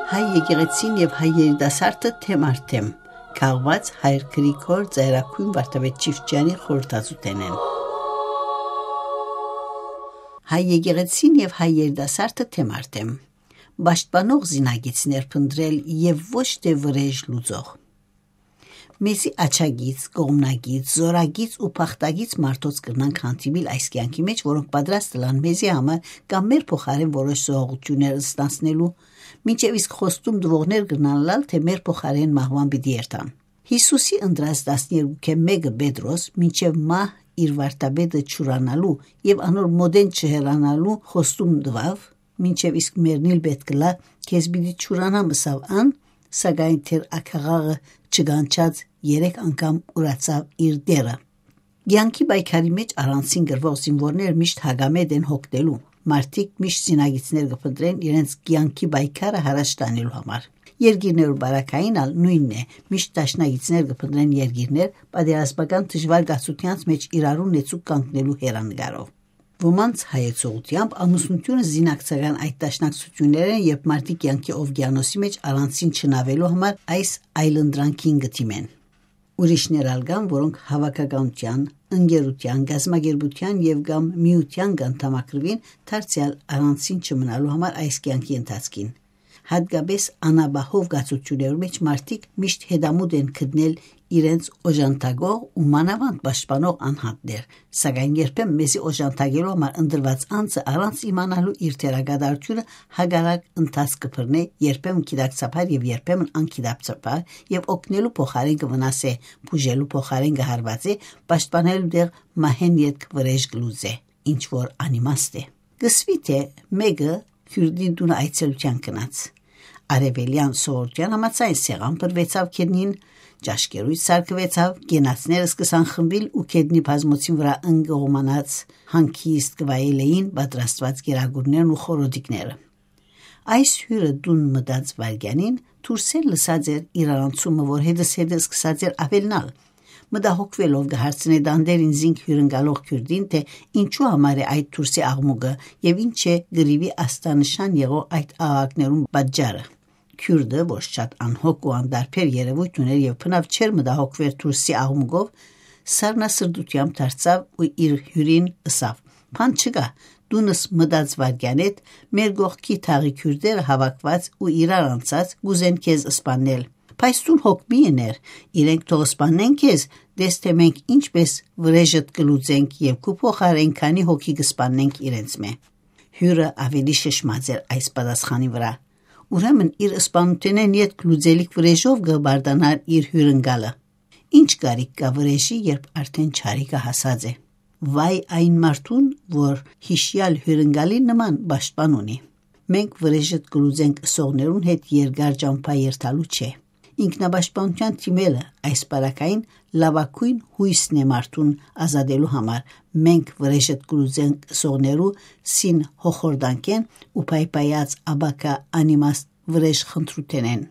Հայ եկեղեցին եւ հայ երիտասարդը թեմ առ թեմ քաղված Հայր Գրիգոր Ծայրաքույն Վարդապետ Չիֆչյանի խորհրդածուտեն են։ Հայ եկեղեցին եւ հայ երիտասարդը թեմ առ թեմ պաշտպանող զինագիծներ փնտրել եւ ոչ թե վրեժ լուծող։ Մեզի աչագից, կողմնագից, զորագից ու փախտագից մարդոց կրնանք հանդիպել այս կյանքի մեջ, որոնք պատրաստ լան մեզի համար կամ մեր փոխարեն որոշ զողություններ ստանցնելու, մինչև իսկ խոստում դվողներ կրնանալ, թե մեր փոխարեն մահվան պիտի երթան։ Հիսուսի ընտրած 12-ը Պետրոս մինչև մահ իր վարդապետը ճուրանալու եւ անոր մոդեն չհեռանալու խոստում տվավ, մինչև իսկ մեռնել պետք լա, քեզ պիտի ճուրանամ ըսավ ան, սակայն թեր ակաղաղը չգանչած 3 անգամ ուրացավ իր դերը։ Գյանքի բայկարի մեջ առանցին գրվող զինվորներ միշտ հագամետ են հոգնելու, մարդիկ միշտ զինագիծներ կփնտրեն իրենց գյանքի բայկարը հարաճ տանելու համար։ Երգիրներ ու բարակային ալ նույնն է, միշտ դաշնագիծներ կփնտրեն երգիրներ, պատերազմական դժվար գացությանց մեջ իրարու նեցուկ կանգնելու հերանեկարով։ Ոմանց հայեցողությամբ ամուսնությունը զինակցական այդ դաշնակցությունները եւ մարդիկ կյանքի օվկիանոսի մեջ առանցին չնավելու համար այս այլընտրանքին գտիմեն։ Ուրիշներ ալգան, որոնք հավաքականության, ընկերության, գազագերբության եւ կամ միության կանդամակրվին, դարձյալ առանցին չմնալու համար այս կյանքի ընթացքին։ Հատկապես անաբահով գացությունների մեջ մարդիկ միշտ հետամուտ են գտնել իրենց օժանդակող ու մանավանդ պաշտպանող անհատներ, սակայն երբեմն մեզի օժանդակելու համար ընտրված անձը առանց իմանալու իր թերագադարությունը հագարակ ընթացք կփռնե, երբեմն գիտակցաբար եւ երբեմն անկիտակցաբար եւ օգնելու փոխարեն կվնասե, բուժելու փոխարեն կհարվածե, պաշտպանելու դեղ մահեն յետ վրեժ գլուզե, ինչ որ անիմաստ է։ Գսվի թե մեկը քյուրդի դուն այցելության կնաց։ Արևելյան սորտյան համացայն սեղան պրվեցավ կեդնին, ճաշկերույց սարկվեցավ, գենացները սկսան խմբիլ ու կեդնի բազմոցին վրա ընգողմանած հանքիստ կվայել էին պատրաստված գերագուրներն ու խորոդիկները։ Այս հյուրը դուն մտած վարգյանին թուրսեն լսած էր իրարանցումը, որ հետս սկսած էր ավելնալ։ Մտահոգվելով գահարցնե դանդերին զինք հյուրընկալող քյուրդին, թե ինչու համար է այդ թուրսի աղմուկը եւ ինչ է գրիվի աստանշան եղող այդ աղակներուն պատճառը։ Քյուրդը, որ շատ անհոգ ու անդարբեր երևույթ ուներ եւ փնավ չեր մտահոգվեր թուրսի աղմուկով, սառնասրտությամբ դարձավ ու իր հյուրին ըսավ. «Փան չկա, դունս մտած վարգյանետ մեր գողքի թաղի քյուրդերը հավաքված ու իրար անցած գուզեն քեզ սպանել։ Փայստուն հոգ մի եներ, իրենք թող սպանեն քեզ, դες թե մենք ինչպես վրեժդ կլուծենք եւ քու փոխարեն քանի հոգի կսպանենք իրենց մե»։ Հյուրը ավելի շշմած էր այս պատասխանի վրա։ Ուրեմն իր սպանութենեն յետ լուծելիք վրեժով գբարդանար իր հյուրընկալը։ Ինչ կարիք կա վրեժի, երբ արդեն չարիքը հասած է։ Վայ այն մարդուն, որ հիշյալ հյուրընկալի նման պաշտպան ունի։ Մենք վրեժդ կլուծենք ըսողներուն հետ երկար ճամփա երթալու չէ։ Ինքնապաշտպանության թիմելը այս բարակային լավակույն հույսն է մարդուն ազատելու համար։ Մենք վրեժդ կլուծենք ըսողներու սին հոխորդանքեն ու պայպայած աբակա անիմաստ վրեժ խնդրութենեն։